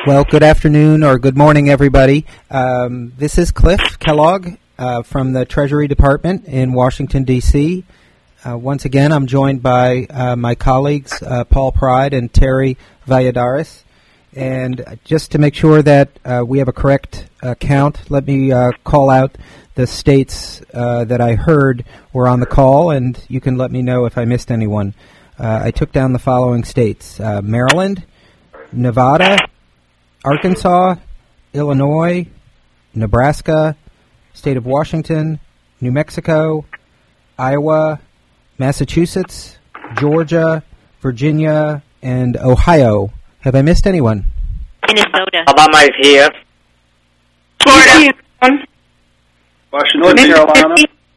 Well, good afternoon or good morning, everybody. This is Cliff Kellogg from the Treasury Department in Washington, D.C. Once again, I'm joined by my colleagues, Paul Pride and Terry Valladares. And just to make sure that we have a correct count, let me call out the states that I heard were on the call, and you can let me know if I missed anyone. I took down the following states: Maryland, Nevada, Arkansas, Illinois, Nebraska, State of Washington, New Mexico, Iowa, Massachusetts, Georgia, Virginia, and Ohio. Have I missed anyone? Minnesota. Alabama is here. Florida. Washington, North Carolina.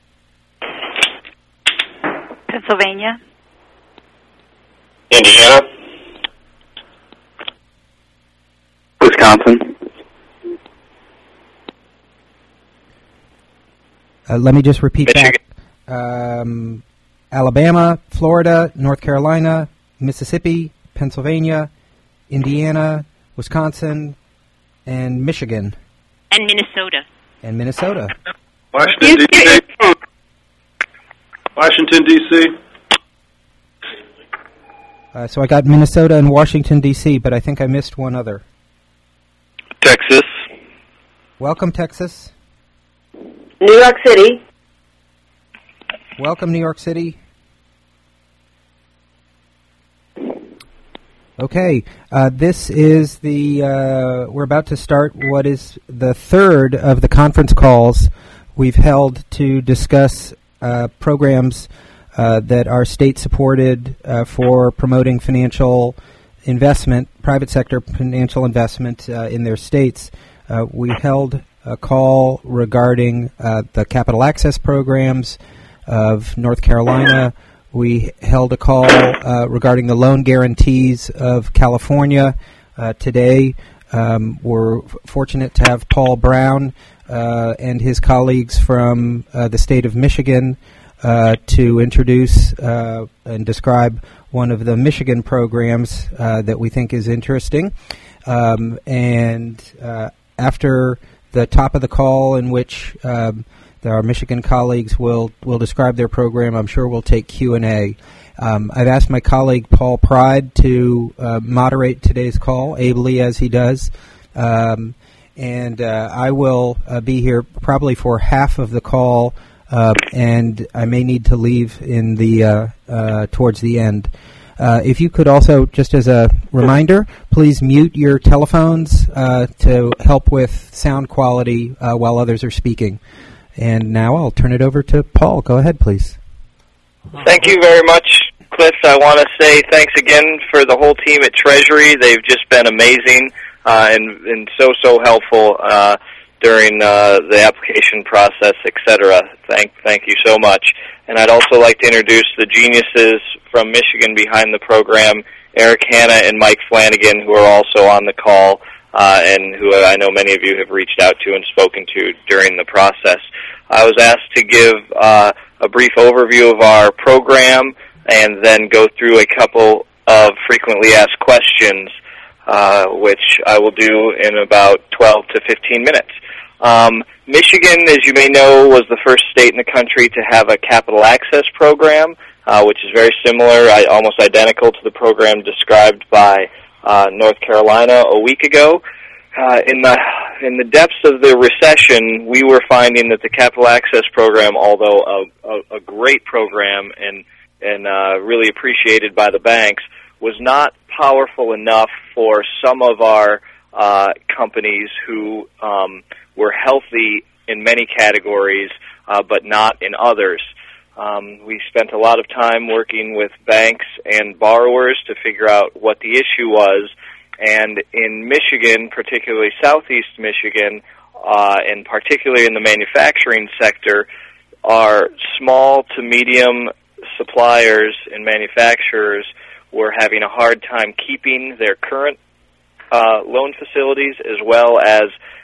Pennsylvania. Indiana. Wisconsin. Let me just repeat Michigan. back. Alabama, Florida, North Carolina, Mississippi, Pennsylvania, Indiana, Wisconsin, and Michigan. And Minnesota. And Minnesota. Washington, D.C. Washington, D.C. So I got Minnesota and Washington, D.C., but I think I missed one other. Texas. Welcome, Texas. New York City. Welcome, New York City. Okay, this is we're about to start what is the third of the conference calls we've held to discuss programs that are state-supported for promoting financial investment, private sector financial investment in their states. We held a call regarding the capital access programs of North Carolina. We held a call regarding the loan guarantees of California. Today, we're fortunate to have Paul Brown and his colleagues from the state of Michigan to introduce and describe one of the Michigan programs that we think is interesting. And after the top of the call, in which our Michigan colleagues will describe their program, I'm sure we'll take Q&A. I've asked my colleague Paul Pride to moderate today's call, ably as he does. And I will be here probably for half of the call, and I may need to leave in towards the end. If you could also, just as a reminder, please mute your telephones to help with sound quality while others are speaking. And now I'll turn it over to Paul. Go ahead, please. Thank you very much, Cliff. I want to say thanks again for the whole team at Treasury. They've just been amazing and so helpful during the application process, etc. Thank you so much. And I'd also like to introduce the geniuses from Michigan behind the program, Eric Hanna and Mike Flanagan, who are also on the call and who I know many of you have reached out to and spoken to during the process. I was asked to give a brief overview of our program and then go through a couple of frequently asked questions, which I will do in about 12 to 15 minutes. Michigan, as you may know, was the first state in the country to have a capital access program, which is very similar, almost identical to the program described by North Carolina a week ago. In the depths of the recession, we were finding that the capital access program, although a great program and really appreciated by the banks, was not powerful enough for some of our companies who were healthy in many categories, but not in others. We spent a lot of time working with banks and borrowers to figure out what the issue was. And in Michigan, particularly southeast Michigan, and particularly in the manufacturing sector, our small to medium suppliers and manufacturers were having a hard time keeping their current loan facilities, as well as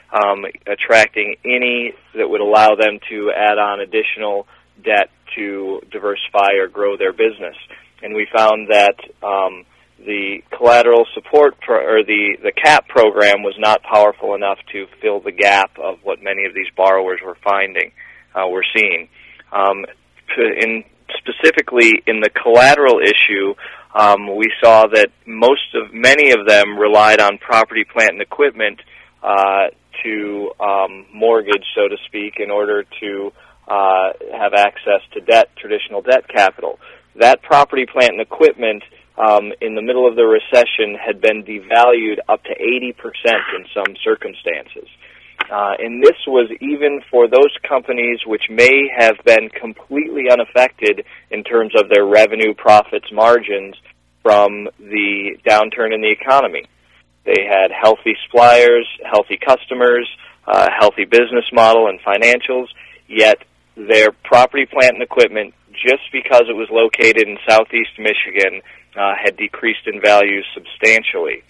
attracting any that would allow them to add on additional debt to diversify or grow their business. And we found that the collateral support or the CAP program was not powerful enough to fill the gap of what many of these borrowers were seeing. Specifically in the collateral issue, we saw that many of them relied on property, plant, and equipment to mortgage, so to speak, in order to have access to traditional debt capital. That property, plant, and equipment in the middle of the recession had been devalued up to 80% in some circumstances. And this was even for those companies which may have been completely unaffected in terms of their revenue, profits, margins from the downturn in the economy. They had healthy suppliers, healthy customers, healthy business model and financials, yet their property, plant, and equipment, just because it was located in southeast Michigan, had decreased in value substantially.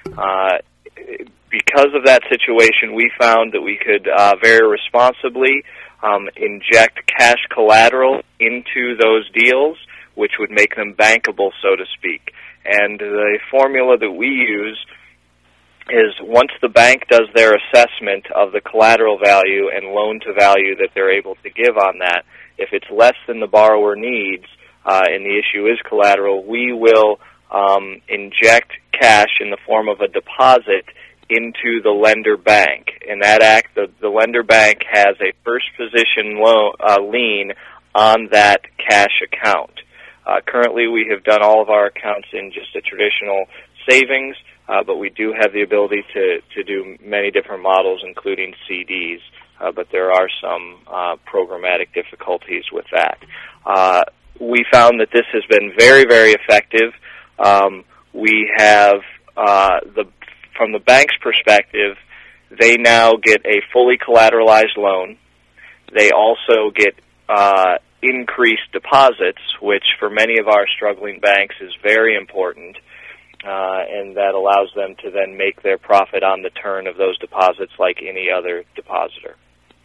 Because of that situation, we found that we could very responsibly inject cash collateral into those deals, which would make them bankable, so to speak. And the formula that we use is once the bank does their assessment of the collateral value and loan to value that they're able to give on that, if it's less than the borrower needs, and the issue is collateral, we will inject cash in the form of a deposit into the lender bank. In that act, the lender bank has a first position lien on that cash account. Currently, we have done all of our accounts in just a traditional savings, but we do have the ability to do many different models, including CDs, but there are some programmatic difficulties with that. We found that this has been very, very effective. We have, from the bank's perspective, they now get a fully collateralized loan. They also get increased deposits, which for many of our struggling banks is very important, and that allows them to then make their profit on the turn of those deposits like any other depositor.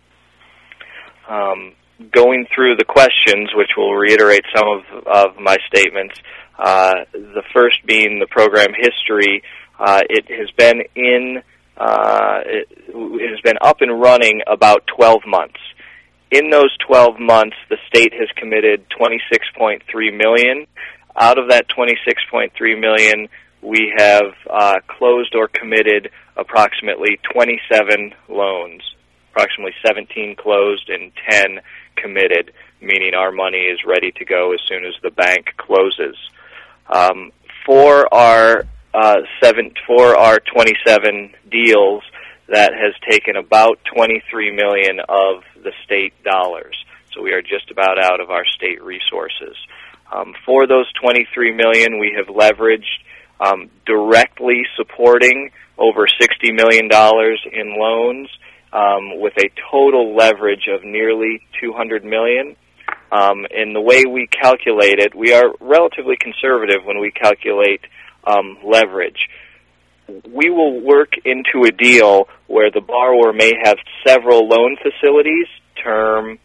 Going through the questions, which will reiterate some of my statements, the first being the program history. It has been it has been up and running about 12 months. In those 12 months, the state has committed $26.3 million. Out of that $26.3 million, we have closed or committed approximately 27 loans, approximately 17 closed and 10 committed, meaning our money is ready to go as soon as the bank closes. For our 27 deals, that has taken about $23 million of the state dollars. So we are just about out of our state resources. For those $23 million, we have leveraged directly supporting over $60 million in loans, with a total leverage of nearly $200 million. And the way we calculate it, we are relatively conservative when we calculate leverage. We will work into a deal where the borrower may have several loan facilities, term,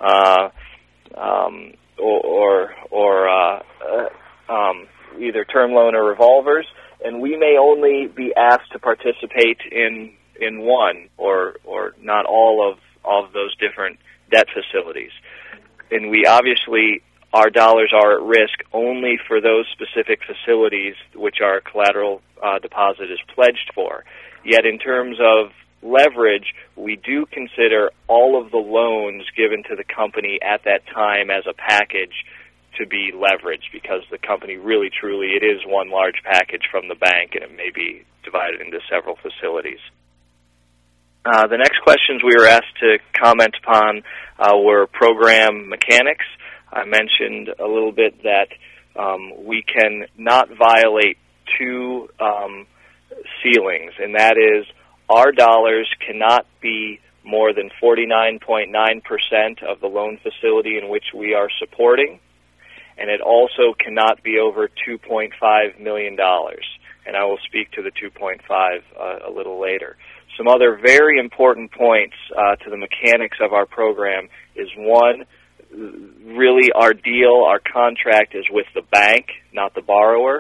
either term loan or revolvers, and we may only be asked to participate in one or not all of those different debt facilities. And we obviously, our dollars are at risk only for those specific facilities which our collateral deposit is pledged for. Yet in terms of leverage, we do consider all of the loans given to the company at that time as a package to be leveraged, because the company really, truly, it is one large package from the bank, and it may be divided into several facilities. The next questions we were asked to comment upon were program mechanics. I mentioned a little bit that we can not violate two ceilings, and that is our dollars cannot be more than 49.9% of the loan facility in which we are supporting, and it also cannot be over $2.5 million. And I will speak to the 2.5 a little later. Some other very important points to the mechanics of our program is, one, really our deal, our contract is with the bank, not the borrower.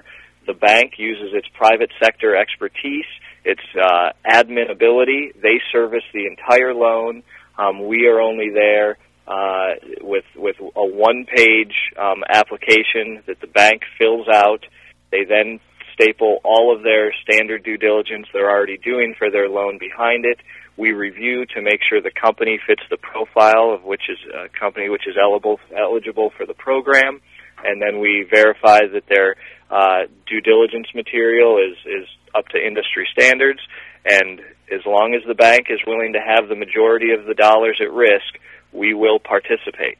The bank uses its private sector expertise, its admin ability. They service the entire loan. We are only there with a one-page application that the bank fills out. They then staple all of their standard due diligence they're already doing for their loan behind it. We review to make sure the company fits the profile of which is a company which is eligible for the program, and then we verify that their due diligence material is up to industry standards. And as long as the bank is willing to have the majority of the dollars at risk, we will participate.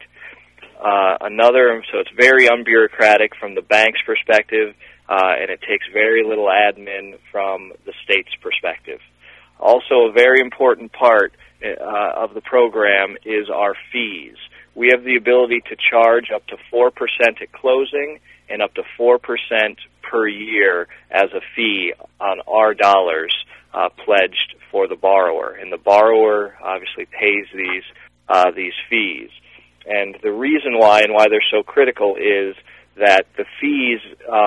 So it's very unbureaucratic from the bank's perspective, and it takes very little admin from the state's perspective. Also, a very important part of the program is our fees. We have the ability to charge up to 4% at closing and up to 4% per year as a fee on our dollars pledged for the borrower. And the borrower obviously pays these fees. And the reason why they're so critical is that the fees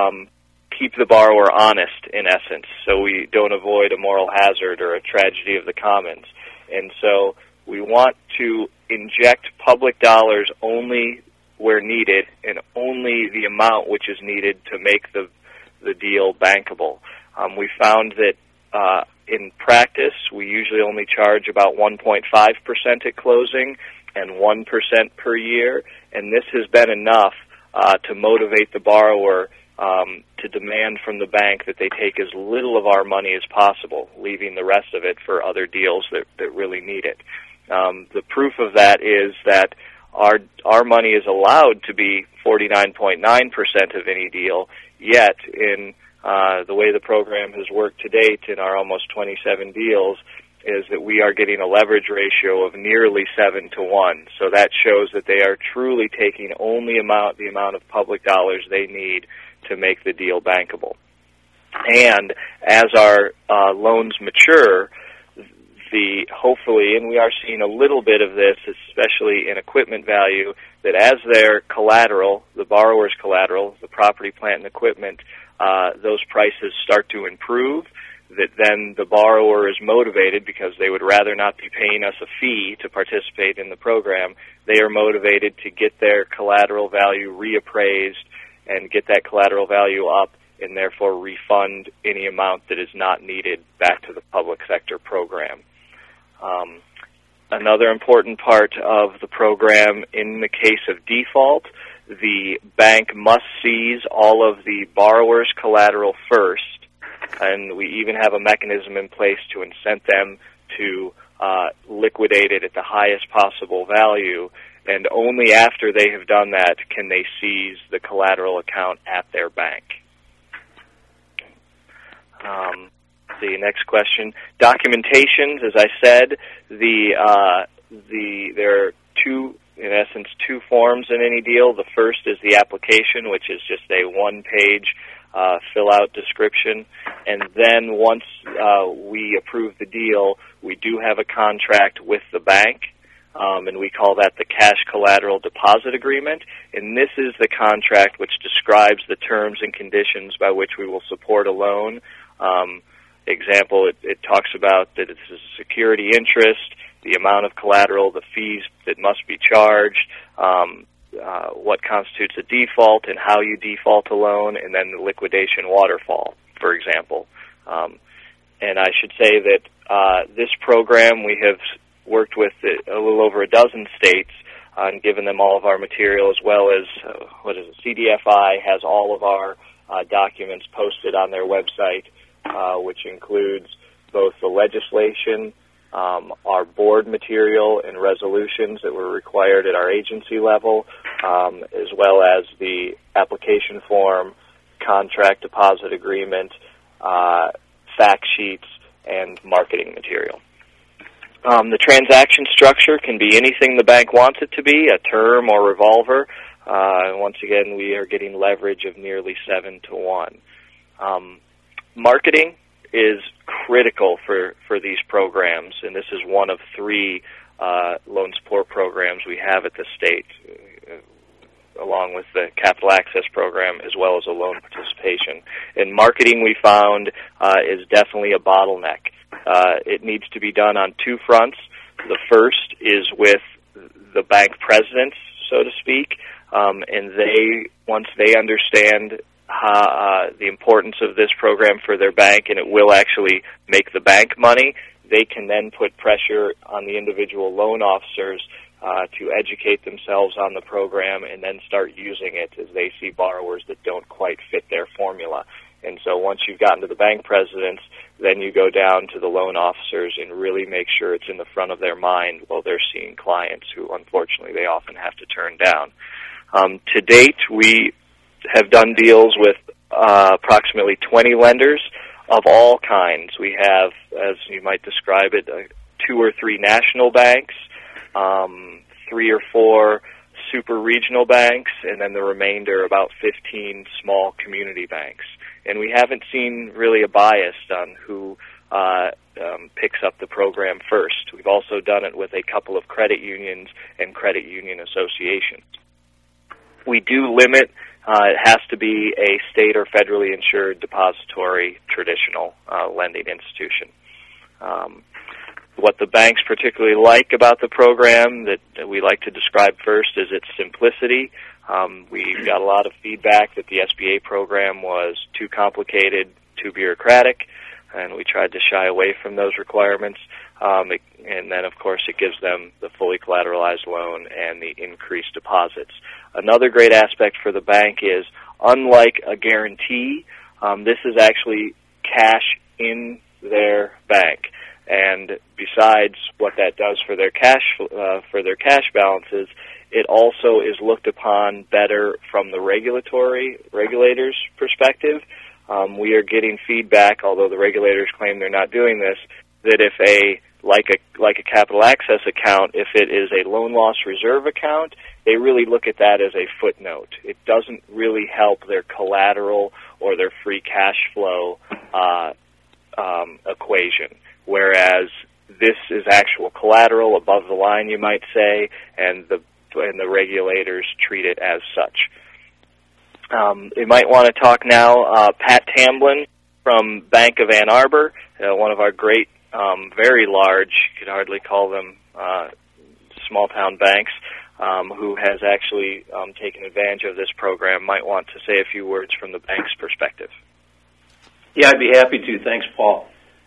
keep the borrower honest, in essence, so we don't avoid a moral hazard or a tragedy of the commons. And so we want to inject public dollars only where needed and only the amount which is needed to make the deal bankable. We found that in practice, we usually only charge about 1.5% at closing and 1% per year, and this has been enough to motivate the borrower to demand from the bank that they take as little of our money as possible, leaving the rest of it for other deals that really need it. The proof of that is that our money is allowed to be 49.9% of any deal, yet in the way the program has worked to date in our almost 27 deals is that we are getting a leverage ratio of nearly 7 to 1. So that shows that they are truly taking only the amount of public dollars they need to make the deal bankable. And as our loans mature, hopefully, and we are seeing a little bit of this, especially in equipment value, that as their collateral, the borrower's collateral, the property, plant, and equipment, those prices start to improve, that then the borrower is motivated because they would rather not be paying us a fee to participate in the program. They are motivated to get their collateral value reappraised and get that collateral value up and therefore refund any amount that is not needed back to the public sector program. Another important part of the program, in the case of default, the bank must seize all of the borrower's collateral first, and we even have a mechanism in place to incent them to liquidate it at the highest possible value, and only after they have done that can they seize the collateral account at their bank. The next question, documentations. As I said, there are two forms in any deal. The first is the application, which is just a one-page fill-out description. And then once we approve the deal, we do have a contract with the bank, and we call that the cash collateral deposit agreement. And this is the contract which describes the terms and conditions by which we will support a loan. Example, it talks about that it's a security interest, the amount of collateral, the fees that must be charged, what constitutes a default and how you default a loan, and then the liquidation waterfall, for example. And I should say that this program we have worked with a little over a dozen states and given them all of our material, as well as CDFI has all of our documents posted on their website, which includes both the legislation, our board material and resolutions that were required at our agency level, as well as the application form, contract deposit agreement, fact sheets, and marketing material. The transaction structure can be anything the bank wants it to be, a term or revolver. Once again, we are getting leverage of nearly 7 to 1. Marketing is critical for these programs, and this is one of 3 loan support programs we have at the state. along with the Capital Access Program, as well as a loan participation. And marketing, we found, is definitely a bottleneck. It needs to be done on two fronts. The first is with the bank presidents, so to speak, and once they understand the importance of this program for their bank, and it will actually make the bank money, they can then put pressure on the individual loan officers to educate themselves on the program and then start using it as they see borrowers that don't quite fit their formula. And so once you've gotten to the bank presidents, then you go down to the loan officers and really make sure it's in the front of their mind while they're seeing clients who, unfortunately, they often have to turn down. To date, we have done deals with approximately 20 lenders of all kinds. We have, as you might describe it, 2 or 3 national banks, 3 or 4 super regional banks, and then the remainder, about 15 small community banks. And we haven't seen really a bias on who picks up the program first. We've also done it with a couple of credit unions and credit union associations. We do limit, it has to be a state or federally insured depository traditional lending institution. What the banks particularly like about the program that we like to describe first is its simplicity. We got a lot of feedback that the SBA program was too complicated, too bureaucratic, and we tried to shy away from those requirements. And then, of course, it gives them the fully collateralized loan and the increased deposits. Another great aspect for the bank is, unlike a guarantee, this is actually cash in their bank. And besides what that does for their cash balances, it also is looked upon better from the regulators' perspective. We are getting feedback, although the regulators claim they're not doing this, that if like a capital access account, if it is a loan loss reserve account, they really look at that as a footnote. It doesn't really help their collateral or their free cash flow equation. Whereas this is actual collateral above the line, you might say, and the regulators treat it as such. You might want to talk now, Pat Tamblin from Bank of Ann Arbor, one of our great, very large, you could hardly call them small-town banks, who has actually taken advantage of this program, might want to say a few words from the bank's perspective. Yeah, I'd be happy to. Thanks, Paul.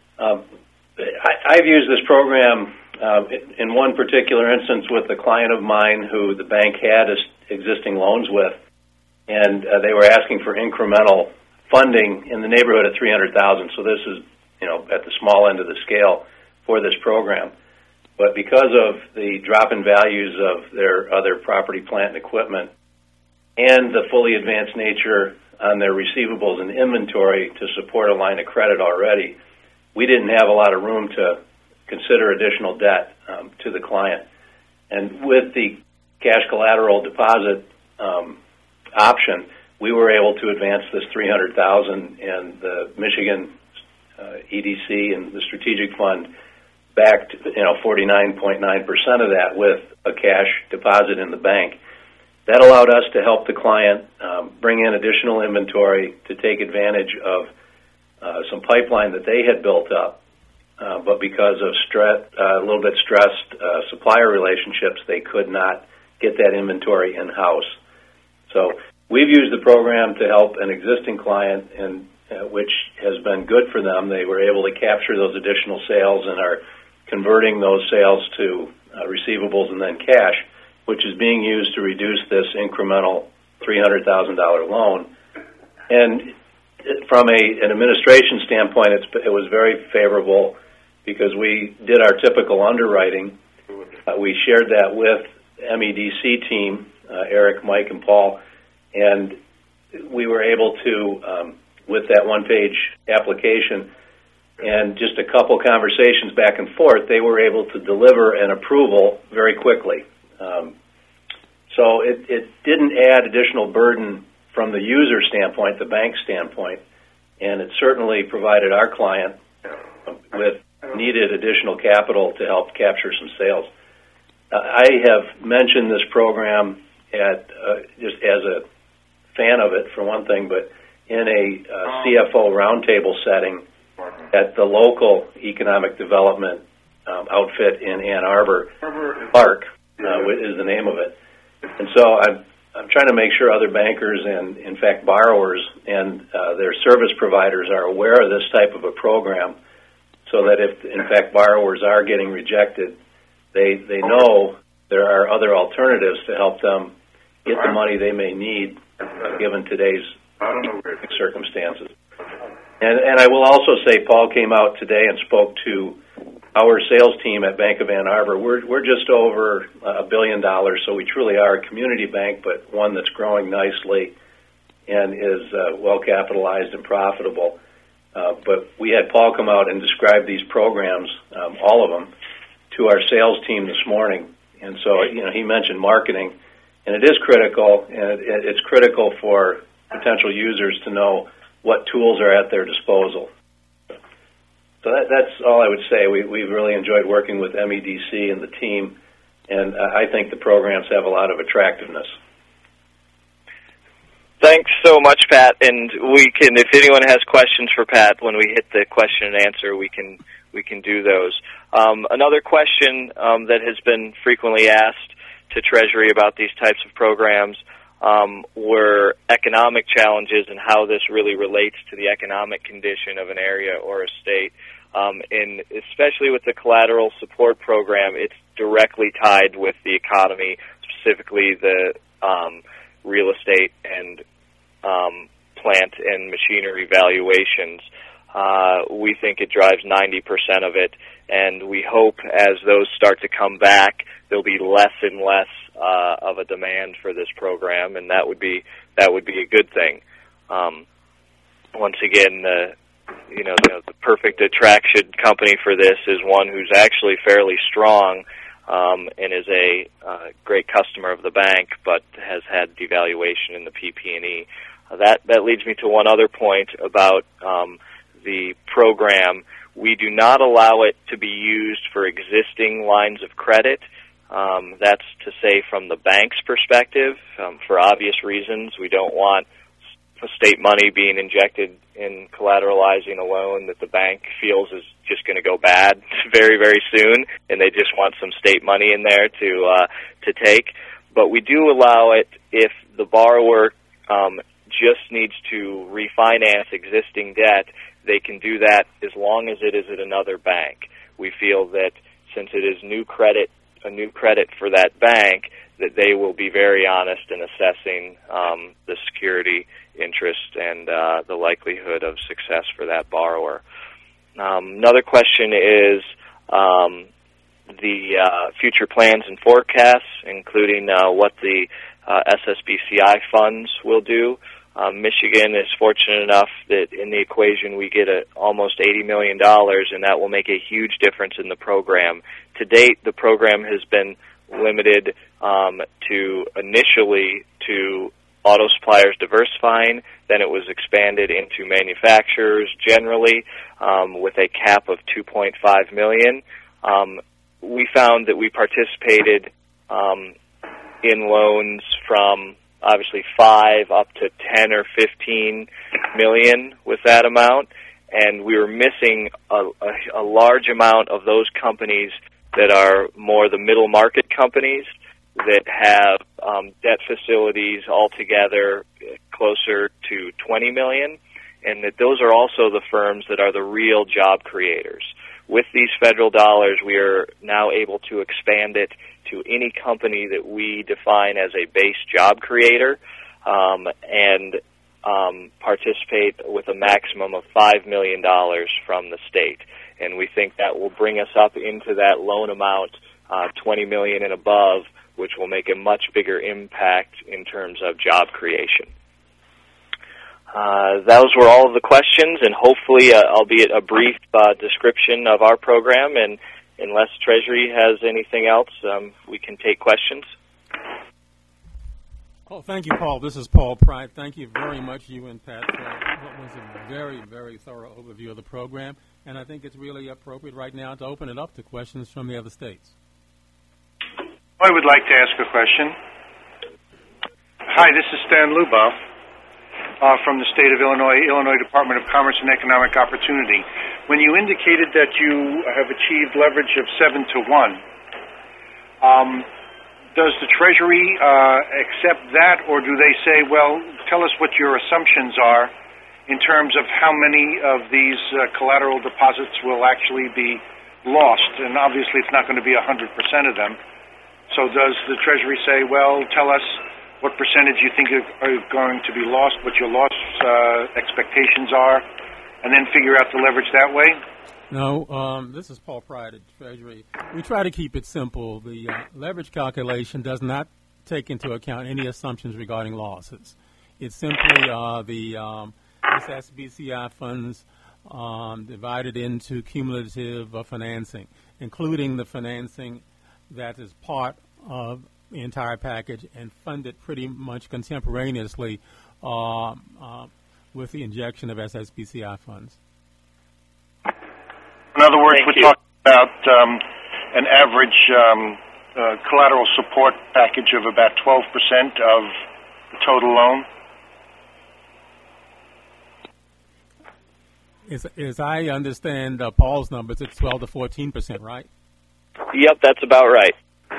I've used this program in one particular instance with a client of mine who the bank had existing loans with, and they were asking for incremental funding in the neighborhood of $300,000. So this is, at the small end of the scale for this program. But because of the drop in values of their other property, plant, and equipment, and the fully advanced nature on their receivables and inventory to support a line of credit already, we didn't have a lot of room to consider additional debt to the client. And with the cash collateral deposit option, we were able to advance this $300,000, and the Michigan EDC and the Strategic Fund backed 49.9% of that with a cash deposit in the bank. That allowed us to help the client bring in additional inventory to take advantage of some pipeline that they had built up, but because of a little bit stressed supplier relationships, they could not get that inventory in-house. So we've used the program to help an existing client, and which has been good for them. They were able to capture those additional sales and are converting those sales to receivables and then cash, which is being used to reduce this incremental $300,000 loan. And from an administration standpoint, it was very favorable because we did our typical underwriting. We shared that with MEDC team, Eric, Mike, and Paul, and we were able to, with that one-page application and just a couple conversations back and forth, they were able to deliver an approval very quickly. So it didn't add additional burden from the user standpoint, the bank standpoint, and it certainly provided our client with needed additional capital to help capture some sales. I have mentioned this program at just as a fan of it for one thing, but in a CFO roundtable setting at the local economic development outfit in Ann Arbor. Park is the name of it. And so I'm trying to make sure other bankers and, in fact, borrowers and their service providers are aware of this type of a program so that if, in fact, borrowers are getting rejected, they know there are other alternatives to help them get the money they may need given today's circumstances. And I will also say Paul came out today and spoke to our sales team at Bank of Ann Arbor. We're just over $1 billion, so we truly are a community bank, but one that's growing nicely and is well capitalized and profitable. But we had Paul come out and describe these programs, all of them, to our sales team this morning. And so, he mentioned marketing, and it is critical, and it's critical for potential users to know what tools are at their disposal. So that's all I would say. We've really enjoyed working with MEDC and the team, and I think the programs have a lot of attractiveness. Thanks so much, Pat. And we can, if anyone has questions for Pat, when we hit the question and answer, we can do those. Another question that has been frequently asked to Treasury about these types of programs were economic challenges and how this really relates to the economic condition of an area or a state. And especially with the collateral support program, it's directly tied with the economy, specifically the real estate and plant and machinery valuations. We think it drives 90% of it, and we hope as those start to come back, there'll be less and less of a demand for this program, and that would be a good thing. Once again, the perfect attraction company for this is one who's actually fairly strong and is a great customer of the bank, but has had devaluation in the PP&E. That leads me to one other point about the program. We do not allow it to be used for existing lines of credit. That's to say from the bank's perspective, for obvious reasons. We don't want state money being injected in collateralizing a loan that the bank feels is just going to go bad very, very soon, and they just want some state money in there to take. But we do allow it if the borrower just needs to refinance existing debt. They can do that as long as it is at another bank. We feel that since it is a new credit for that bank, that they will be very honest in assessing the security interest and the likelihood of success for that borrower. Another question is the future plans and forecasts, including what the SSBCI funds will do. Michigan is fortunate enough that in the equation we get almost $80 million, and that will make a huge difference in the program. To date, the program has been limited initially to auto suppliers diversifying, then it was expanded into manufacturers generally with a cap of $2.5 million. We found that we participated in loans from obviously 5 up to 10 or 15 million with that amount, and we were missing a large amount of those companies that are more the middle market companies that have debt facilities altogether closer to 20 million, and that those are also the firms that are the real job creators. With these federal dollars, we are now able to expand it to any company that we define as a base job creator and participate with a maximum of $5 million from the state. And we think that will bring us up into that loan amount, $20 million and above, which will make a much bigger impact in terms of job creation. Those were all of the questions, and hopefully, albeit a brief description of our program, and unless Treasury has anything else, we can take questions. Oh, thank you, Paul. This is Paul Pride. Thank you very much, you and Pat, for what was a very, very thorough overview of the program, and I think it's really appropriate right now to open it up to questions from the other states. I would like to ask a question. Hi, this is Stan Lubow from the state of Illinois Department of Commerce and Economic Opportunity. When you indicated that you have achieved leverage of 7 to 1, does the Treasury accept that, or do they say, well, tell us what your assumptions are in terms of how many of these collateral deposits will actually be lost? And obviously it's not going to be 100% of them. So does the Treasury say, well, tell us what percentage you think are going to be lost, what your loss expectations are, and then figure out the leverage that way? No, this is Paul Pride at Treasury. We try to keep it simple. The leverage calculation does not take into account any assumptions regarding losses. It's simply the SSBCI funds divided into cumulative financing, including the financing that is part of the entire package and funded pretty much contemporaneously with the injection of SSBCI funds. In other words, we're talking about an average collateral support package of about 12% of the total loan? As I understand Paul's numbers, it's 12 to 14%, right? Yep, that's about right.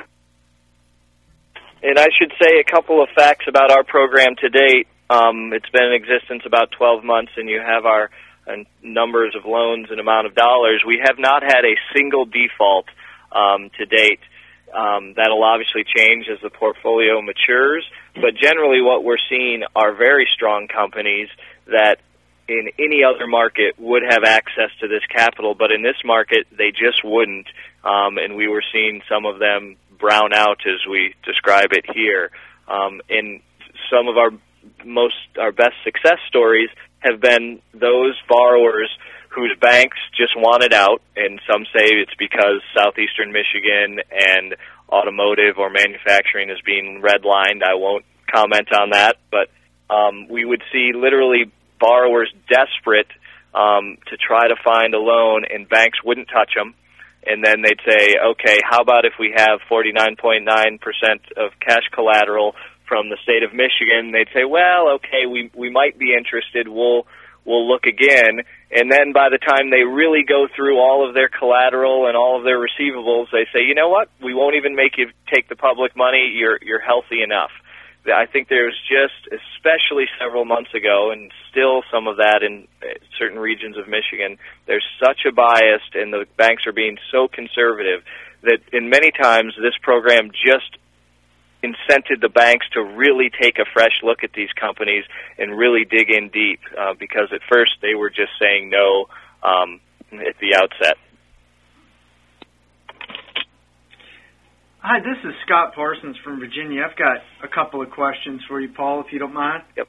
And I should say a couple of facts about our program to date. It's been in existence about 12 months, and you have our numbers of loans and amount of dollars. We have not had a single default to date. That'll obviously change as the portfolio matures, but generally what we're seeing are very strong companies that in any other market would have access to this capital, but in this market they just wouldn't, and we were seeing some of them brown out as we describe it here. And some of our best success stories have been those borrowers whose banks just wanted out, and some say it's because southeastern Michigan and automotive or manufacturing is being redlined. I won't comment on that, but we would see literally borrowers desperate to try to find a loan, and banks wouldn't touch them. And then they'd say, okay, how about if we have 49.9% of cash collateral from the state of Michigan? They'd say, well, okay, we might be interested. We'll look again. And then by the time they really go through all of their collateral and all of their receivables, they say, you know what? We won't even make you take the public money. You're healthy enough. I think there's just, especially several months ago, and still some of that in certain regions of Michigan, there's such a bias, and the banks are being so conservative that in many times this program just incented the banks to really take a fresh look at these companies and really dig in deep, because at first they were just saying no at the outset. Hi, this is Scott Parsons from Virginia. I've got a couple of questions for you, Paul, if you don't mind. Yep.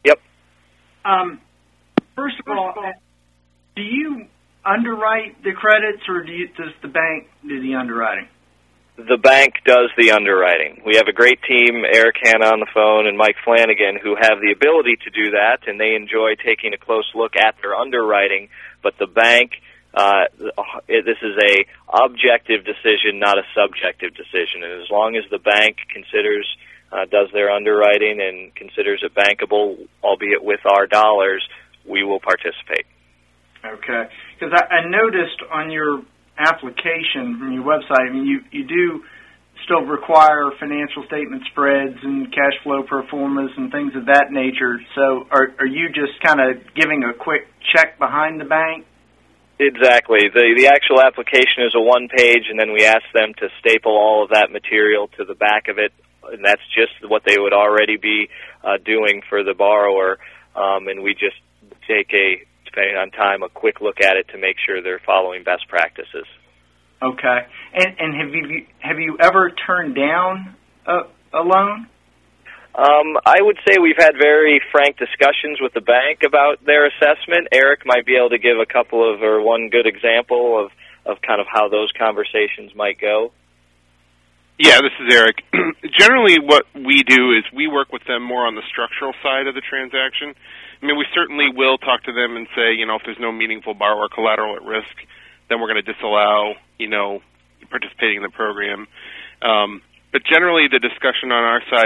First of all, do you underwrite the credits, or does the bank do the underwriting? The bank does the underwriting. We have a great team, Eric Hanna on the phone and Mike Flanagan, who have the ability to do that, and they enjoy taking a close look at their underwriting. But the bank, this is a objective decision, not a subjective decision. And as long as the bank considers, does their underwriting and considers it bankable, albeit with our dollars, we will participate. Okay. Because I noticed on your application from your website, I mean, you do still require financial statement spreads and cash flow pro formas and things of that nature. So are you just kind of giving a quick check behind the bank? Exactly. The actual application is a one-page, and then we ask them to staple all of that material to the back of it, and that's just what they would already be doing for the borrower, and we just take depending on time, a quick look at it to make sure they're following best practices. Okay. And have you ever turned down a loan? I would say we've had very frank discussions with the bank about their assessment. Eric might be able to give one good example of kind of how those conversations might go. Yeah, this is Eric. Generally what we do is we work with them more on the structural side of the transaction. I mean, we certainly will talk to them and say, if there's no meaningful borrower collateral at risk, then we're going to disallow, participating in the program. But generally the discussion on our side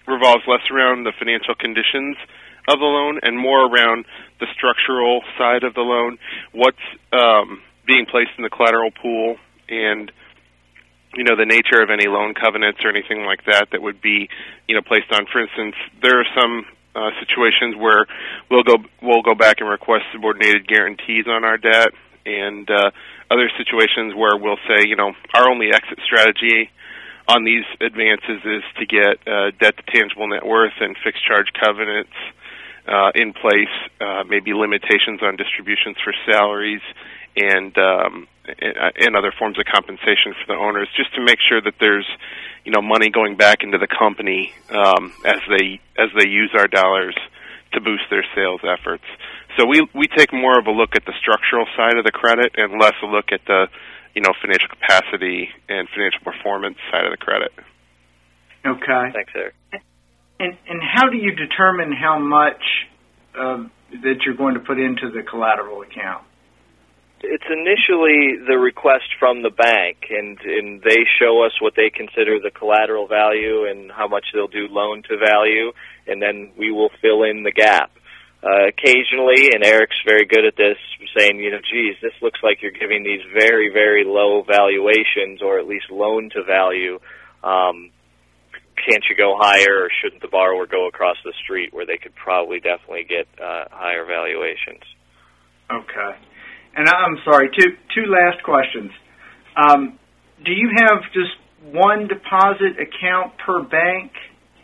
revolves less around the financial conditions of the loan and more around the structural side of the loan, what's being placed in the collateral pool, and the nature of any loan covenants or anything like that would be placed on. For instance, there are some situations where we'll go back and request subordinated guarantees on our debt, and other situations where we'll say our only exit strategy on these advances is to get debt to tangible net worth and fixed charge covenants in place, maybe limitations on distributions for salaries and other forms of compensation for the owners, just to make sure that there's money going back into the company as they use our dollars to boost their sales efforts. So we take more of a look at the structural side of the credit and less a look at the financial capacity and financial performance side of the credit. Okay. Thanks, Eric. And how do you determine how much that you're going to put into the collateral account? It's initially the request from the bank, and they show us what they consider the collateral value and how much they'll do loan to value, and then we will fill in the gap. Occasionally, and Eric's very good at this, saying, geez, this looks like you're giving these very, very low valuations, or at least loan to value. Can't you go higher, or shouldn't the borrower go across the street where they could probably definitely get higher valuations? Okay. And I'm sorry, two last questions. Do you have just one deposit account per bank?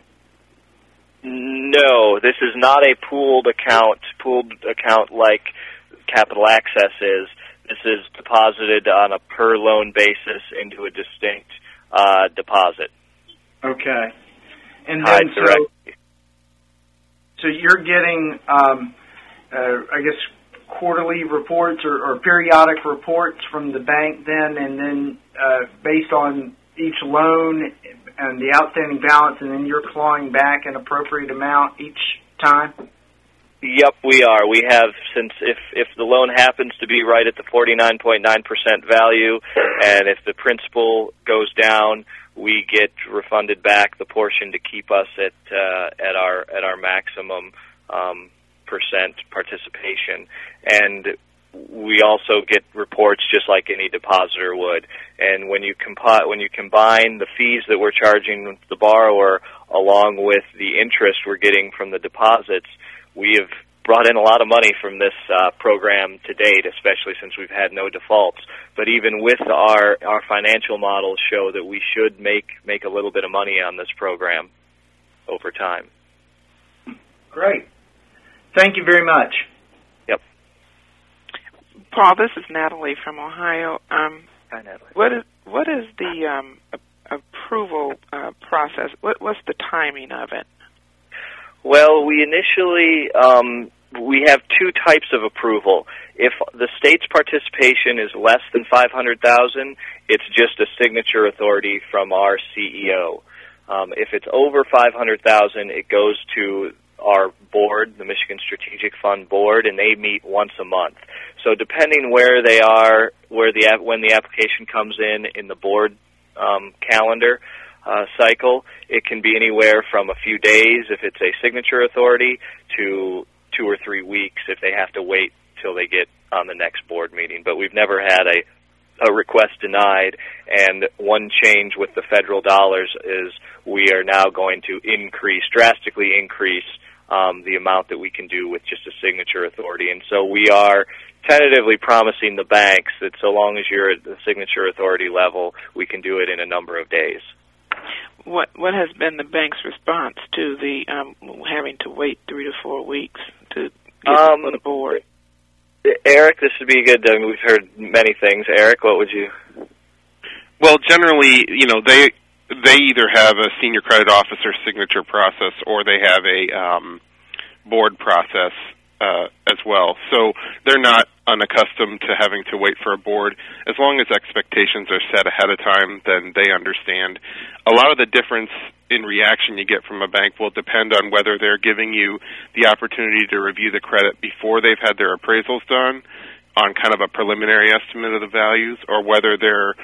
No, this is not a pooled account like Capital Access is. This is deposited on a per loan basis into a distinct deposit. Okay. And then so you're getting, I guess, quarterly reports or periodic reports from the bank then, and then based on each loan and the outstanding balance, and then you're clawing back an appropriate amount each time? Yep, we are. We have, since if the loan happens to be right at the 49.9% value, and if the principal goes down, we get refunded back the portion to keep us at our maximum percent participation. And we also get reports just like any depositor would. And when you combine the fees that we're charging the borrower along with the interest we're getting from the deposits, we have brought in a lot of money from this program to date, especially since we've had no defaults. But even with our financial models show that we should make a little bit of money on this program over time. Great. Thank you very much. Yep. Paul, this is Natalie from Ohio. Hi, Natalie. What is the approval process? What's the timing of it? Well, we initially we have two types of approval. If the state's participation is less than $500,000, it's just a signature authority from our CEO. If it's over $500,000, it goes to our board, the Michigan Strategic Fund Board, and they meet once a month. So depending where they are, when the application comes in the board calendar cycle, it can be anywhere from a few days if it's a signature authority to 2 or 3 weeks if they have to wait till they get on the next board meeting. But we've never had a request denied, and one change with the federal dollars is we are now going to drastically increase the amount that we can do with just a signature authority. And so we are tentatively promising the banks that so long as you're at the signature authority level, we can do it in a number of days. What has been the bank's response to the having to wait 3 to 4 weeks to get on the board? Eric, this would be good. We've heard many things. Eric, what would you? Well, generally, they either have a senior credit officer signature process or they have a board process as well. So they're not unaccustomed to having to wait for a board. As long as expectations are set ahead of time, then they understand. A lot of the difference in reaction you get from a bank will depend on whether they're giving you the opportunity to review the credit before they've had their appraisals done on kind of a preliminary estimate of the values, or whether they're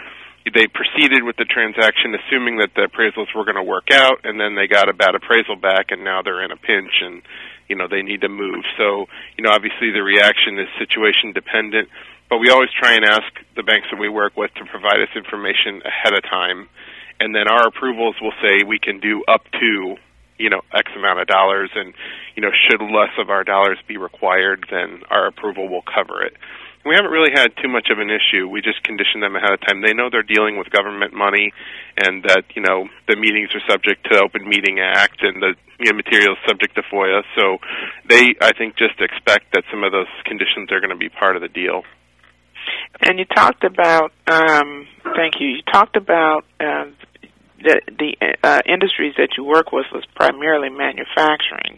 they proceeded with the transaction assuming that the appraisals were going to work out, and then they got a bad appraisal back, and now they're in a pinch, and they need to move. So, obviously the reaction is situation dependent, but we always try and ask the banks that we work with to provide us information ahead of time, and then our approvals will say we can do up to X amount of dollars, and should less of our dollars be required, then our approval will cover it. We haven't really had too much of an issue. We just condition them ahead of time. They know they're dealing with government money, and that the meetings are subject to Open Meeting Act, and the materials subject to FOIA. So they, I think, just expect that some of those conditions are going to be part of the deal. And you talked about, thank you. You talked about the industries that you work with was primarily manufacturing,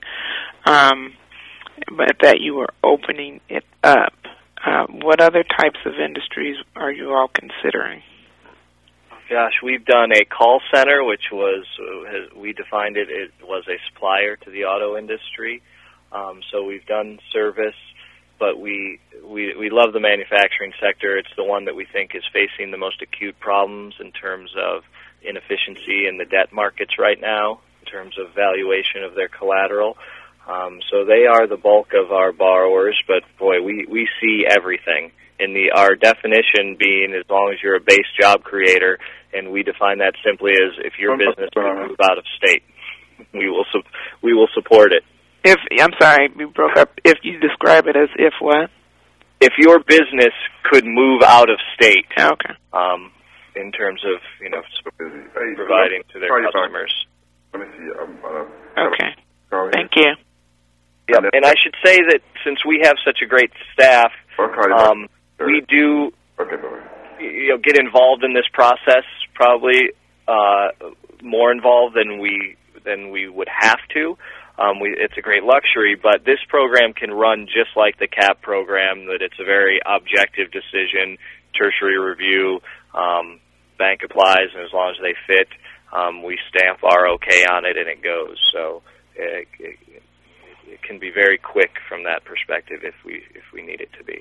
but that you were opening it up. What other types of industries are you all considering? Gosh, we've done a call center, which was, we defined it was a supplier to the auto industry. So we've done service, but we love the manufacturing sector. It's the one that we think is facing the most acute problems in terms of inefficiency in the debt markets right now, in terms of valuation of their collateral. So they are the bulk of our borrowers, but boy, we see everything. Our definition being as long as you're a base job creator, and we define that simply as if your business can move out of state, we will support it. I'm sorry, you broke up. If you describe it as if what? If your business could move out of state, okay. In terms of providing to their customers. Let me see. Okay. Thank you. Yep, and I should say that since we have such a great staff, we do get involved in this process, probably more involved than we would have to. It's a great luxury, but this program can run just like the CAP program, that it's a very objective decision, tertiary review, bank applies, and as long as they fit, we stamp our okay on it and it goes. So it can be very quick from that perspective if we need it to be.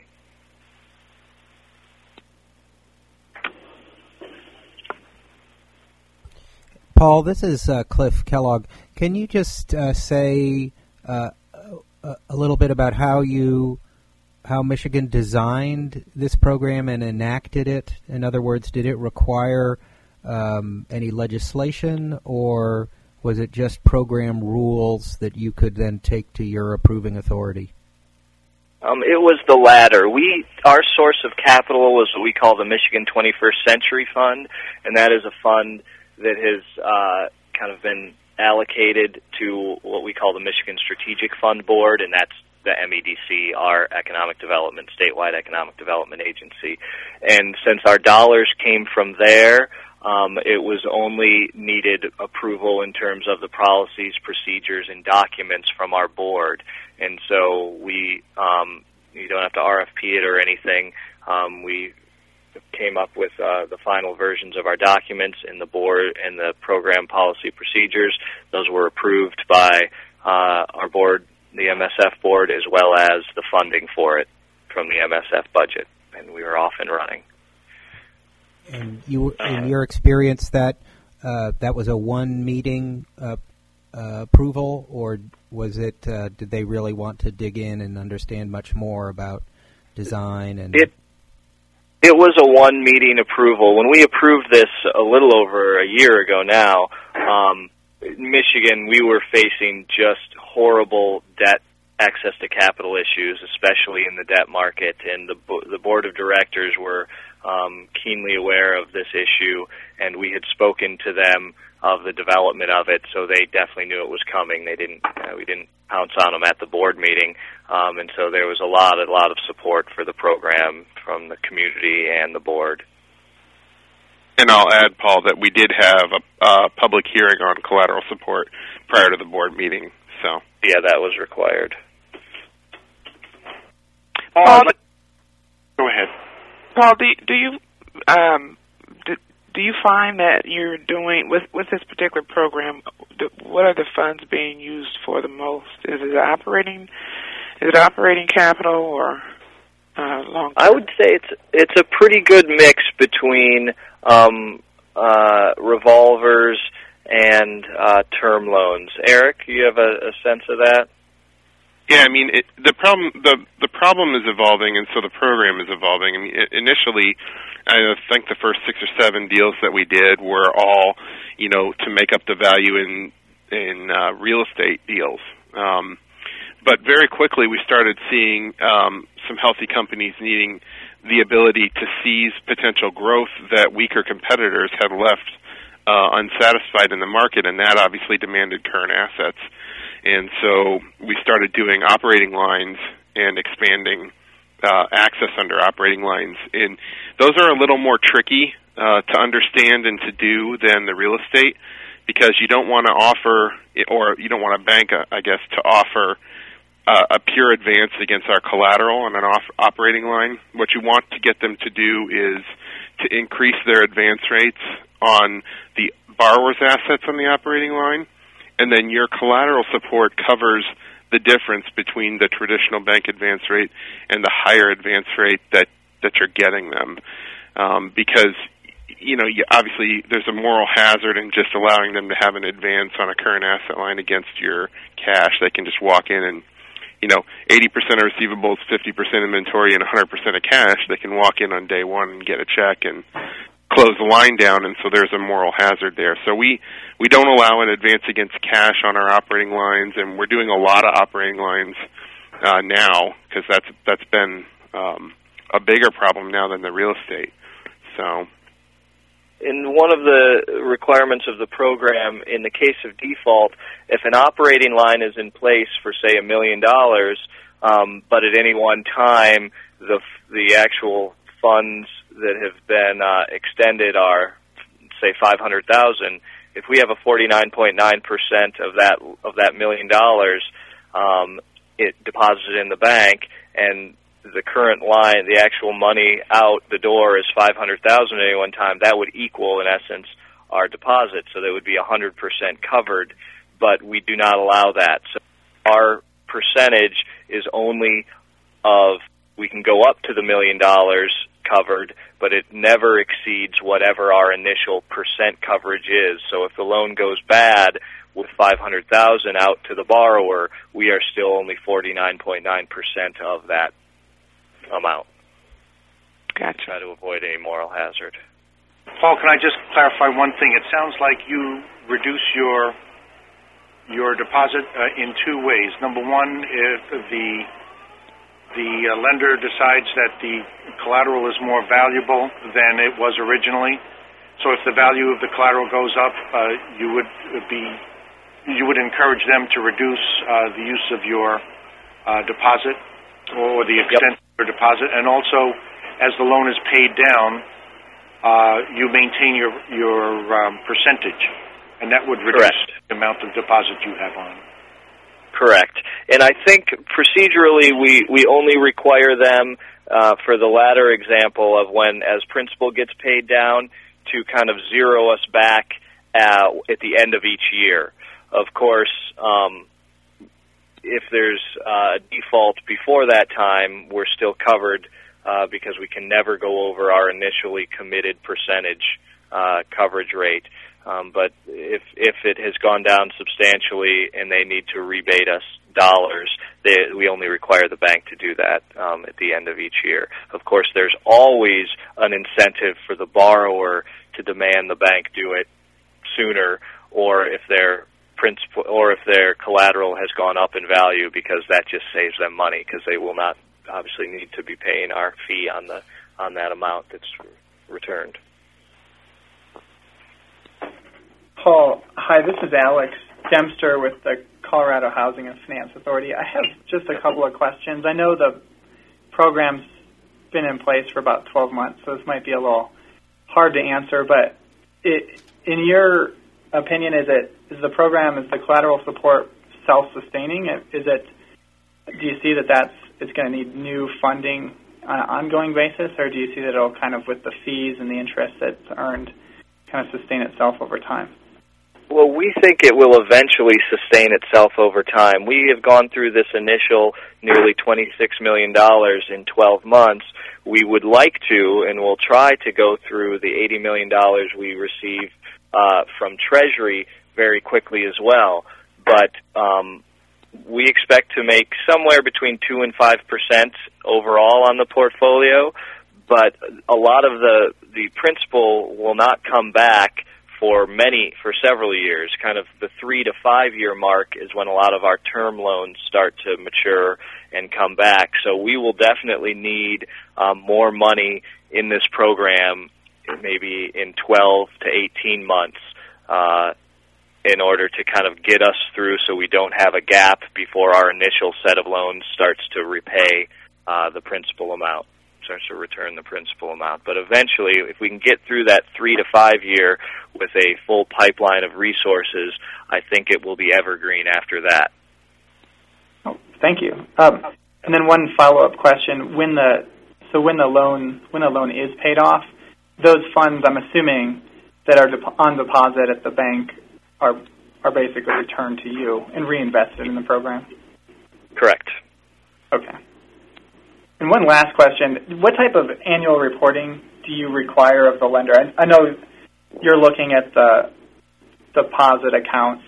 Paul, this is Cliff Kellogg. Can you just say a little bit about how Michigan designed this program and enacted it? In other words, did it require any legislation, or was it just program rules that you could then take to your approving authority? It was the latter. Our source of capital was what we call the Michigan 21st Century Fund, and that is a fund that has kind of been allocated to what we call the Michigan Strategic Fund Board, and that's the MEDC, our statewide economic development agency. And since our dollars came from there, it was only needed approval in terms of the policies, procedures, and documents from our board. And so you don't have to RFP it or anything. We came up with the final versions of our documents in the board and the program policy procedures. Those were approved by our board, the MSF board, as well as the funding for it from the MSF budget, and we were off and running. And in your experience, that was a one-meeting approval, or was it? Did they really want to dig in and understand much more about design and? It was a one-meeting approval. When we approved this a little over a year ago now, Michigan, we were facing just horrible debt access to capital issues, especially in the debt market, and the board of directors were keenly aware of this issue, and we had spoken to them of the development of it, so they definitely knew it was coming. We didn't pounce on them at the board meeting, and so there was a lot of support for the program from the community and the board. And I'll add, Paul, that we did have a public hearing on collateral support prior to the board meeting. So yeah, that was required. Paul, go ahead. Paul, do you find that you're doing with this particular program? What are the funds being used for the most? Is it operating capital or? long-term? I would say it's a pretty good mix between revolvers and term loans. Eric, you have a sense of that? Yeah, I mean, the problem is evolving, and so the program is evolving. I mean, initially, I think the first 6 or 7 deals that we did were all, to make up the value in real estate deals. But very quickly, we started seeing some healthy companies needing the ability to seize potential growth that weaker competitors had left unsatisfied in the market, and that obviously demanded current assets. And so we started doing operating lines and expanding access under operating lines. And those are a little more tricky to understand and to do than the real estate, because you don't want to offer, or you don't want a bank, I guess, to offer a pure advance against our collateral on an operating line. What you want to get them to do is to increase their advance rates on the borrower's assets on the operating line, and then your collateral support covers the difference between the traditional bank advance rate and the higher advance rate that you're getting them. Because, obviously there's a moral hazard in just allowing them to have an advance on a current asset line against your cash. They can just walk in and, 80% of receivables, 50% inventory, and 100% of cash. They can walk in on day one and get a check and close the line down, and so there's a moral hazard there. So we don't allow an advance against cash on our operating lines, and we're doing a lot of operating lines now, because that's been a bigger problem now than the real estate. So, in one of the requirements of the program, in the case of default, if an operating line is in place for, say, $1 million, but at any one time the actual funds that have been extended are, say, $500,000. If we have a 49.9% of that $1 million, it deposited in the bank, and the current line, the actual money out the door is $500,000 at any one time, that would equal, in essence, our deposit. So they would be 100% covered, but we do not allow that. So our percentage is only of, we can go up to the $1 million covered, but it never exceeds whatever our initial percent coverage is. So if the loan goes bad with $500,000 out to the borrower, we are still only 49.9% of that amount. Gotcha. Try to avoid any moral hazard. Paul, can I just clarify one thing? It sounds like you reduce your deposit in 2 ways. Number one, if the lender decides that the collateral is more valuable than it was originally, so if the value of the collateral goes up, you would encourage them to reduce the use of your deposit or the extent of your deposit, and also as the loan is paid down, you maintain your percentage, and that would reduce the amount of deposit you have on. Correct. And I think procedurally we only require them for the latter example of when, as principal gets paid down, to kind of zero us back at the end of each year. Of course, if there's a default before that time, we're still covered because we can never go over our initially committed percentage coverage rate. But if it has gone down substantially and they need to rebate us dollars, we only require the bank to do that at the end of each year. Of course, there's always an incentive for the borrower to demand the bank do it sooner, or if their principal or if their collateral has gone up in value, because that just saves them money, because they will not obviously need to be paying our fee on that amount that's returned. Paul, hi, this is Alex Dempster with the Colorado Housing and Finance Authority. I have just a couple of questions. I know the program's been in place for about 12 months, so this might be a little hard to answer, but in your opinion, is the program, is the collateral support self-sustaining? Do you see that it's going to need new funding on an ongoing basis, or do you see that it'll kind of, with the fees and the interest that's earned, kind of sustain itself over time? Well, we think it will eventually sustain itself over time. We have gone through this initial nearly $26 million in 12 months. We would like to, and we'll try to go through the $80 million we receive from Treasury very quickly as well. But we expect to make somewhere between 2 and 5% overall on the portfolio, but a lot of the principal will not come back for several years. Kind of the 3 to 5 year mark is when a lot of our term loans start to mature and come back. So we will definitely need more money in this program, maybe in 12 to 18 months, in order to kind of get us through so we don't have a gap before our initial set of loans starts to repay the principal amount, starts to return the principal amount. But eventually, if we can get through that 3 to 5 year with a full pipeline of resources, I think it will be evergreen after that. Oh, thank you. And then one follow-up question: when the loan is paid off, those funds, I'm assuming, that are on deposit at the bank are basically returned to you and reinvested in the program? Correct. Okay. And one last question: what type of annual reporting do you require of the lender? I know you're looking at the deposit accounts,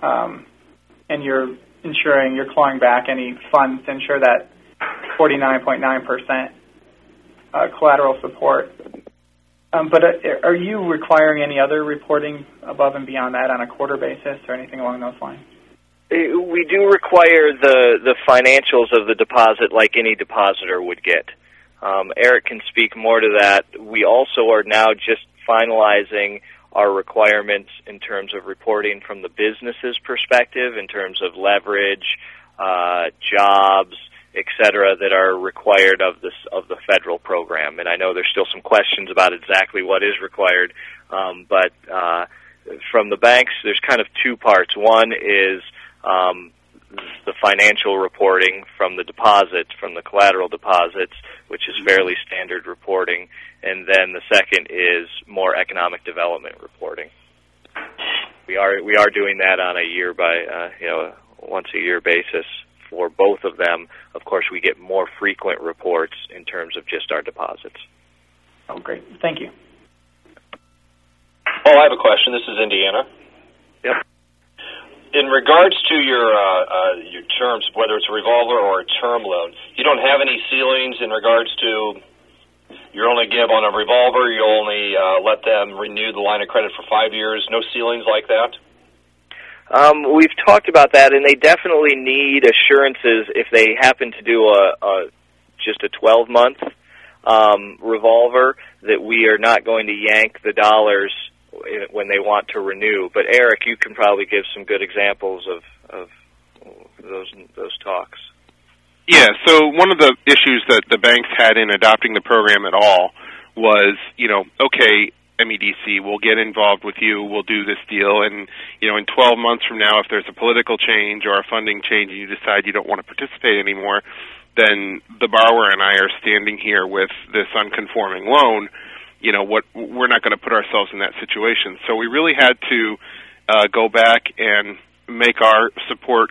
and you're ensuring you're clawing back any funds to ensure that 49.9% collateral support. But are you requiring any other reporting above and beyond that on a quarter basis or anything along those lines? We do require the financials of the deposit like any depositor would get. Eric can speak more to that. We also are now just finalizing our requirements in terms of reporting from the business's perspective, in terms of leverage, jobs, et cetera, that are required of the federal program. And I know there's still some questions about exactly what is required, but from the banks, there's kind of two parts. One is the financial reporting from the deposits, from the collateral deposits, which is fairly standard reporting, and then the second is more economic development reporting. We are doing that on a once a year basis for both of them. Of course, we get more frequent reports in terms of just our deposits. Oh, great. Thank you. Paul, I have a question. This is Indiana. Yep. In regards to your terms, whether it's a revolver or a term loan, you don't have any ceilings in regards to you only give on a revolver, you only let them renew the line of credit for 5 years, no ceilings like that? We've talked about that, and they definitely need assurances if they happen to do just a 12-month revolver, that we are not going to yank the dollars when they want to renew. But Eric, you can probably give some good examples of those talks. Yeah, so one of the issues that the banks had in adopting the program at all was, okay, MEDC, we'll get involved with you, we'll do this deal, and, in 12 months from now, if there's a political change or a funding change and you decide you don't want to participate anymore, then the borrower and I are standing here with this unconforming loan. We're not going to put ourselves in that situation. So we really had to go back and make our support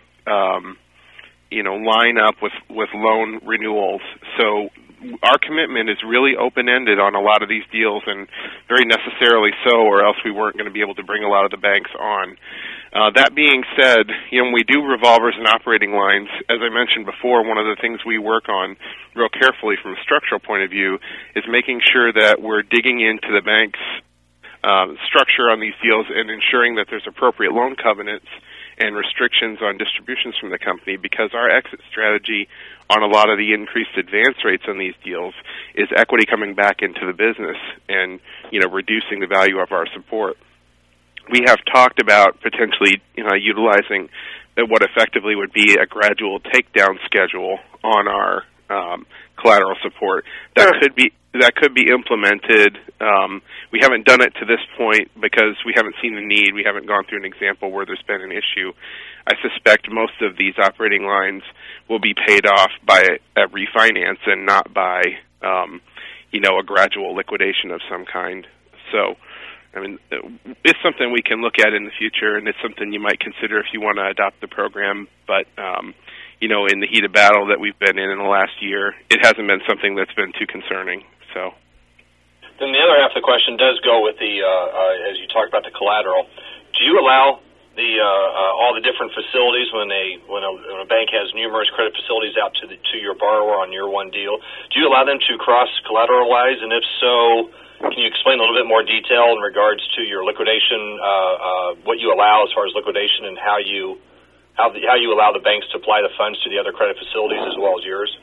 line up with loan renewals. So our commitment is really open-ended on a lot of these deals, and very necessarily so, or else we weren't going to be able to bring a lot of the banks on. That being said, when we do revolvers and operating lines, as I mentioned before, one of the things we work on real carefully from a structural point of view is making sure that we're digging into the bank's structure on these deals and ensuring that there's appropriate loan covenants and restrictions on distributions from the company, because our exit strategy on a lot of the increased advance rates on these deals is equity coming back into the business and, reducing the value of our support. We have talked about potentially utilizing what effectively would be a gradual takedown schedule on our collateral support. That could be implemented. We haven't done it to this point because we haven't seen the need. We haven't gone through an example where there's been an issue. I suspect most of these operating lines will be paid off by a refinance and not by a gradual liquidation of some kind. So I mean, it's something we can look at in the future, and it's something you might consider if you want to adopt the program. But, in the heat of battle that we've been in the last year, it hasn't been something that's been too concerning. So. Then the other half of the question does go with the, as you talked about the collateral. Do you allow all the different facilities when a bank has numerous credit facilities out to your borrower on your one deal? Do you allow them to cross collateralize, and if so, can you explain a little bit more detail in regards to your liquidation, what you allow as far as liquidation, and how you allow the banks to apply the funds to the other credit facilities as well as yours?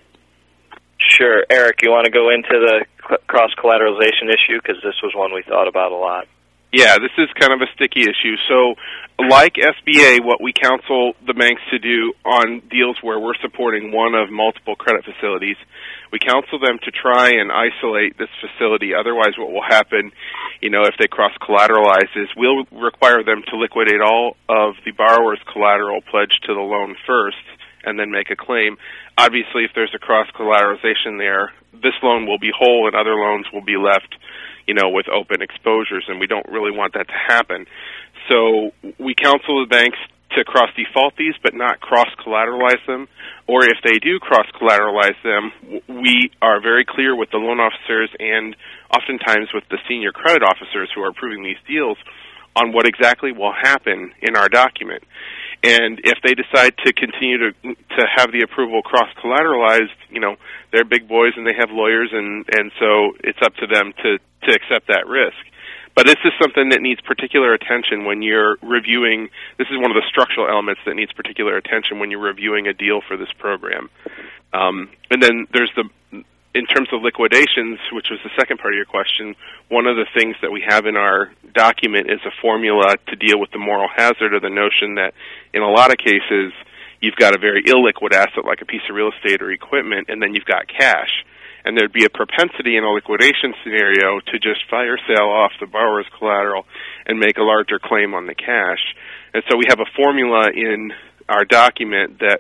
Sure. Eric, you want to go into the cross-collateralization issue? Because this was one we thought about a lot. Yeah, this is kind of a sticky issue. So, like SBA, what we counsel the banks to do on deals where we're supporting one of multiple credit facilities, we counsel them to try and isolate this facility. Otherwise, what will happen, if they cross-collateralize is we'll require them to liquidate all of the borrower's collateral pledged to the loan first and then make a claim. Obviously, if there's a cross-collateralization there, this loan will be whole and other loans will be left with open exposures, and we don't really want that to happen. So we counsel the banks to cross-default these, but not cross-collateralize them. Or if they do cross-collateralize them, we are very clear with the loan officers and oftentimes with the senior credit officers who are approving these deals on what exactly will happen in our document. And if they decide to continue to have the approval cross-collateralized, they're big boys and they have lawyers, and so it's up to them to accept that risk. But this is something that needs particular attention when you're reviewing. This is one of the structural elements that needs particular attention when you're reviewing a deal for this program. And then there's in terms of liquidations, which was the second part of your question, one of the things that we have in our document is a formula to deal with the moral hazard of the notion that in a lot of cases you've got a very illiquid asset like a piece of real estate or equipment, and then you've got cash. And there'd be a propensity in a liquidation scenario to just fire sale off the borrower's collateral and make a larger claim on the cash. And so we have a formula in our document that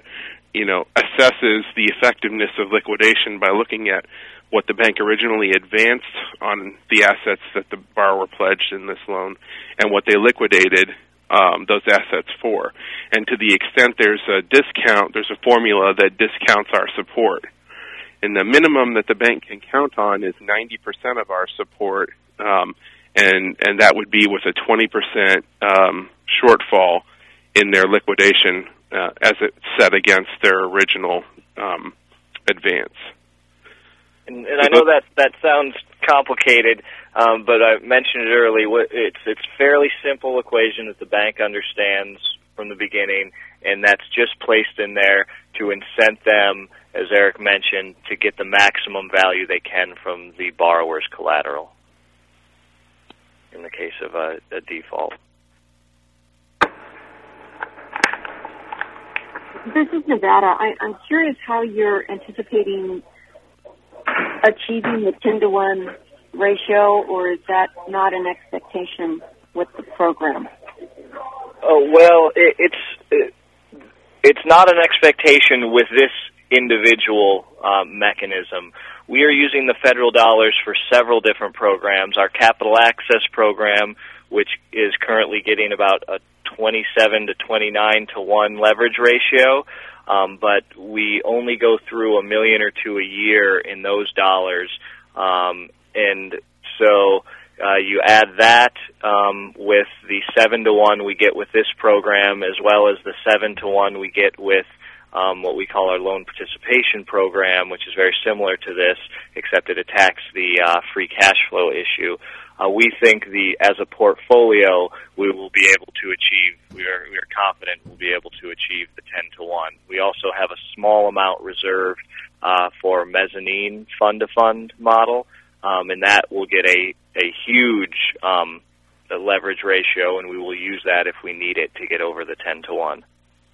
assesses the effectiveness of liquidation by looking at what the bank originally advanced on the assets that the borrower pledged in this loan and what they liquidated those assets for. And to the extent there's a discount, there's a formula that discounts our support. And the minimum that the bank can count on is 90% of our support, and that would be with a 20% shortfall in their liquidation as it's set against their original advance. And I know that sounds complicated, but I mentioned it early. It's fairly simple equation that the bank understands from the beginning, and that's just placed in there to incent them, as Eric mentioned, to get the maximum value they can from the borrower's collateral in the case of a default. This is Nevada. I'm curious how you're anticipating achieving the 10-to-1 ratio, or is that not an expectation with the program? Oh, well, it's not an expectation with this individual mechanism. We are using the federal dollars for several different programs. Our Capital Access program, which is currently getting about a 27 to 29 to 1 leverage ratio, but we only go through $1 million or $2 million a year in those dollars, and so you add that with the 7 to 1 we get with this program, as well as the 7 to 1 we get with what we call our loan participation program, which is very similar to this, except it attacks the free cash flow issue. We think as a portfolio, we will be able to achieve, we are confident we'll be able to achieve the 10 to 1. We also have a small amount reserved for mezzanine fund-to-fund model, and that will get a huge leverage ratio, and we will use that if we need it to get over the 10 to 1.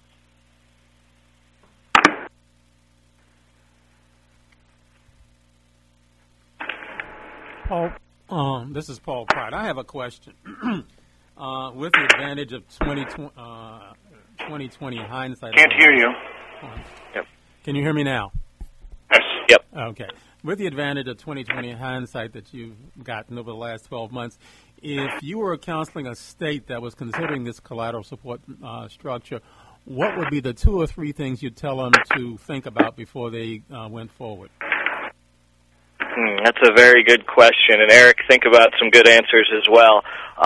Paul, this is Paul Pratt. I have a question. With the advantage of 2020 hindsight. Can't hear you. Yep. Can you hear me now? Yes. Yep. Okay. With the advantage of 20/20 hindsight that you've gotten over the last 12 months, if you were counseling a state that was considering this collateral support structure, what would be the 2 or 3 things you'd tell them to think about before they went forward? That's a very good question, and Eric, think about some good answers as well.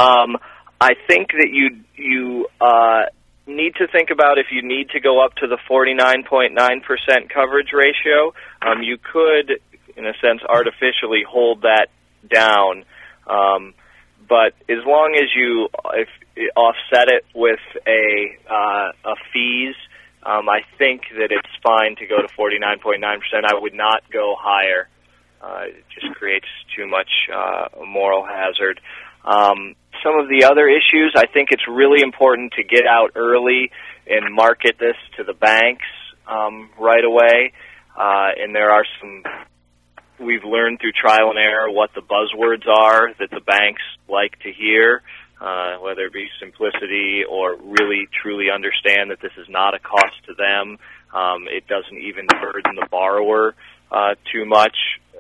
I think that you need to think about if you need to go up to the 49.9% coverage ratio. You could, in a sense, artificially hold that down, but as long as you offset it with a fees, I think that it's fine to go to 49.9%. I would not go higher. It just creates too much moral hazard. Some of the other issues, I think it's really important to get out early and market this to the banks right away. And there are we've learned through trial and error what the buzzwords are that the banks like to hear, whether it be simplicity or really truly understand that this is not a cost to them. It doesn't even burden the borrower too much.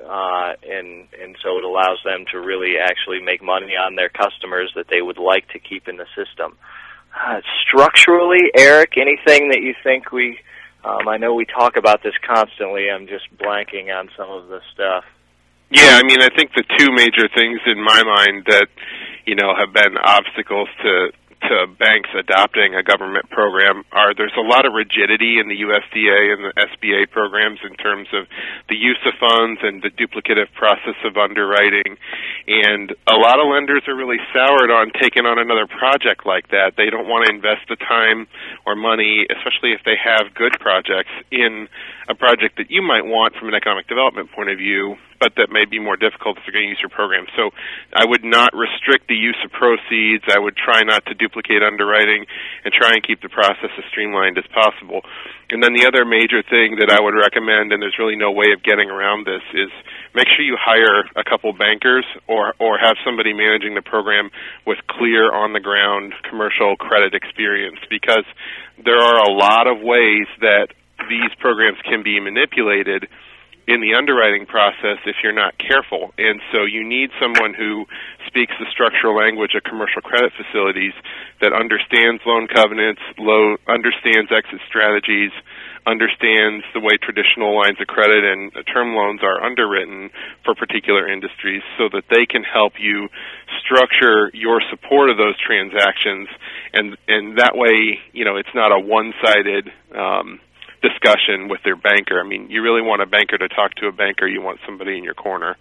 And so it allows them to really actually make money on their customers that they would like to keep in the system. Structurally, Eric, anything that you think I know we talk about this constantly. I'm just blanking on some of the stuff. Yeah, I mean, I think the 2 major things in my mind that, have been obstacles to banks adopting a government program are there's a lot of rigidity in the USDA and the SBA programs in terms of the use of funds and the duplicative process of underwriting. And a lot of lenders are really soured on taking on another project like that. They don't want to invest the time or money, especially if they have good projects, in a project that you might want from an economic development point of view, but that may be more difficult if you're going to use your program. So I would not restrict the use of proceeds. I would try not to duplicate underwriting and try and keep the process as streamlined as possible. And then the other major thing that I would recommend, and there's really no way of getting around this, is make sure you hire a couple bankers or have somebody managing the program with clear on-the-ground commercial credit experience, because there are a lot of ways that these programs can be manipulated in the underwriting process if you're not careful. And so you need someone who speaks the structural language of commercial credit facilities, that understands loan covenants, understands exit strategies, understands the way traditional lines of credit and term loans are underwritten for particular industries, so that they can help you structure your support of those transactions. And that way, it's not a one-sided discussion with their banker. I mean, you really want a banker to talk to a banker. You want somebody in your corner.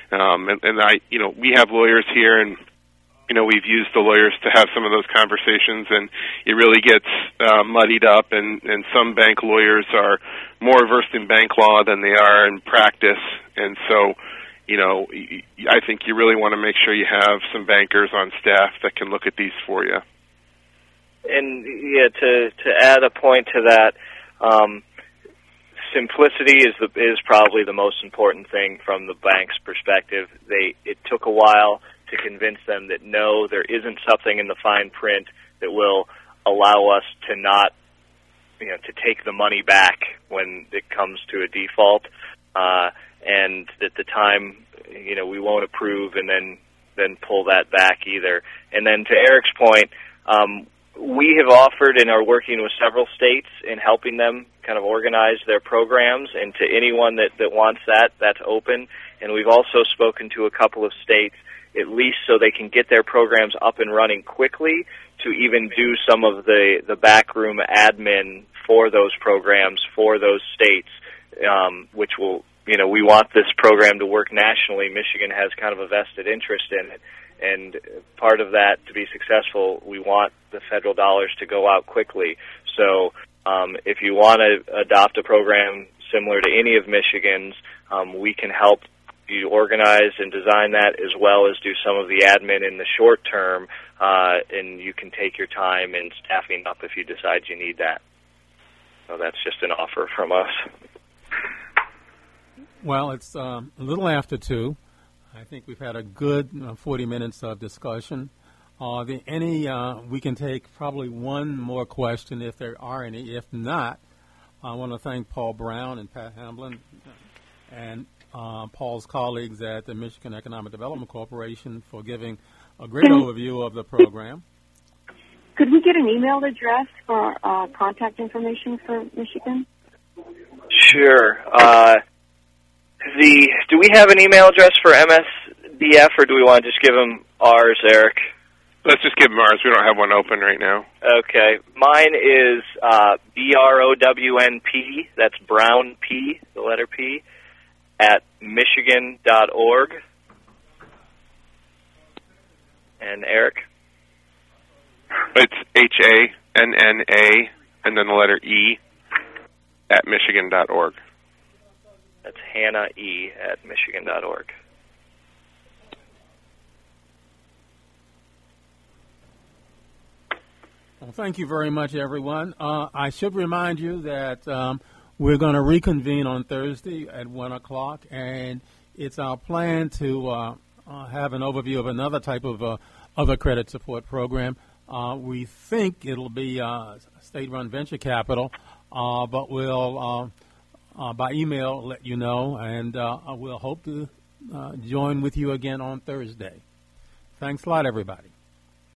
We have lawyers here, and we've used the lawyers to have some of those conversations, and it really gets muddied up. And some bank lawyers are more versed in bank law than they are in practice. And so, I think you really want to make sure you have some bankers on staff that can look at these for you. And to add a point to that. Simplicity is probably the most important thing from the bank's perspective. It took a while to convince them that no, there isn't something in the fine print that will allow us to not, to take the money back when it comes to a default, and at the time, we won't approve and then pull that back either. And then to Eric's point, we have offered and are working with several states in helping them kind of organize their programs, and to anyone that wants that's open. And we've also spoken to a couple of states, at least so they can get their programs up and running quickly, to even do some of the backroom admin for those programs for those states, which will, we want this program to work nationally. Michigan has kind of a vested interest in it. And part of that, to be successful, we want the federal dollars to go out quickly. So if you want to adopt a program similar to any of Michigan's, we can help you organize and design that, as well as do some of the admin in the short term, and you can take your time in staffing up if you decide you need that. So that's just an offer from us. Well, it's a little after 2. I think we've had a good 40 minutes of discussion. Are there any, we can take probably one more question if there are any. If not, I want to thank Paul Brown and Pat Hamblin and Paul's colleagues at the Michigan Economic Development Corporation for giving a great overview of the program. Could we get an email address for contact information for Michigan? Sure. Do we have an email address for MSDF, or do we want to just give them ours, Eric? Let's just give them ours. We don't have one open right now. Okay. Mine is BROWNP, that's Brown P, the letter P, at Michigan.org. And Eric? It's HANNA, and then the letter E, at Michigan.org. That's Hannah E. at Michigan.org. Well, thank you very much, everyone. I should remind you that we're going to reconvene on Thursday at 1 o'clock, and it's our plan to have an overview of another type of other credit support program. We think it'll be state-run venture capital, but we'll, by email, let you know, and we'll hope to join with you again on Thursday. Thanks a lot, everybody.